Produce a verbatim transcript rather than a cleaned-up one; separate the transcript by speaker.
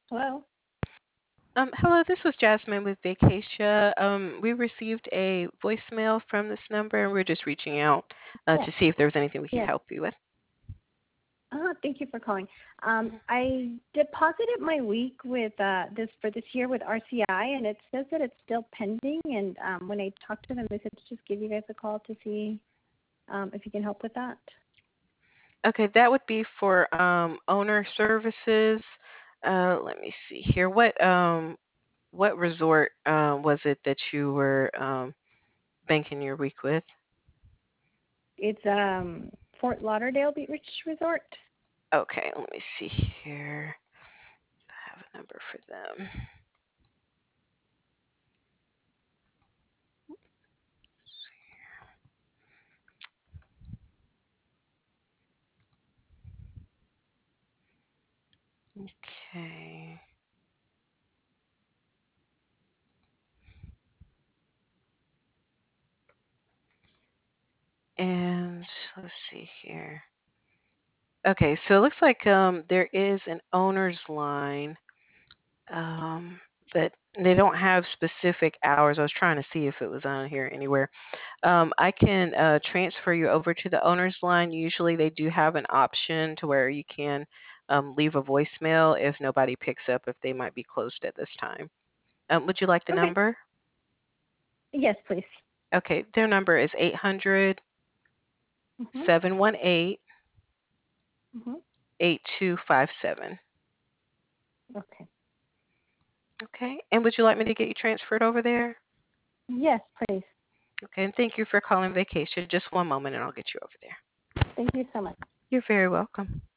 Speaker 1: Hello?
Speaker 2: Um, hello, this was Jasmine with Vacatia. Um, we received a voicemail from this number, and we're just reaching out uh,
Speaker 1: Yes,
Speaker 2: to see if there was anything we could
Speaker 1: yes.
Speaker 2: help you with.
Speaker 1: Uh, thank you for calling. Um, I deposited my week with uh, this for this year with R C I, and it says that it's still pending. And um, when I talked to them, they said to just give you guys a call to see um, if you can help with that.
Speaker 2: Okay, that would be for um, owner services. Uh, let me see here. What um, what resort uh, was it that you were um, banking your week with?
Speaker 1: It's um, Fort Lauderdale Beach Resort.
Speaker 2: Okay, let me see here. I have a number for them. Okay, and let's see here. Okay, so it looks like um, there is an owner's line. Um, but they don't have specific hours. I was trying to see if it was on here anywhere. Um, I can uh, transfer you over to the owner's line. Usually they do have an option to where you can um, leave a voicemail if nobody picks up if they might be closed at this time. Um, would you like the
Speaker 1: Okay.
Speaker 2: number?
Speaker 1: Yes, please.
Speaker 2: Okay, their number is eight hundred
Speaker 1: Mhm.
Speaker 2: seven one eight
Speaker 1: Mhm.
Speaker 2: eight two five seven.
Speaker 1: Okay.
Speaker 2: Okay, and would you like me to get you transferred over there?
Speaker 1: Yes, please.
Speaker 2: Okay, and thank you for calling Vacation. Just one moment and I'll get you over there.
Speaker 1: Thank you so much.
Speaker 2: You're very welcome.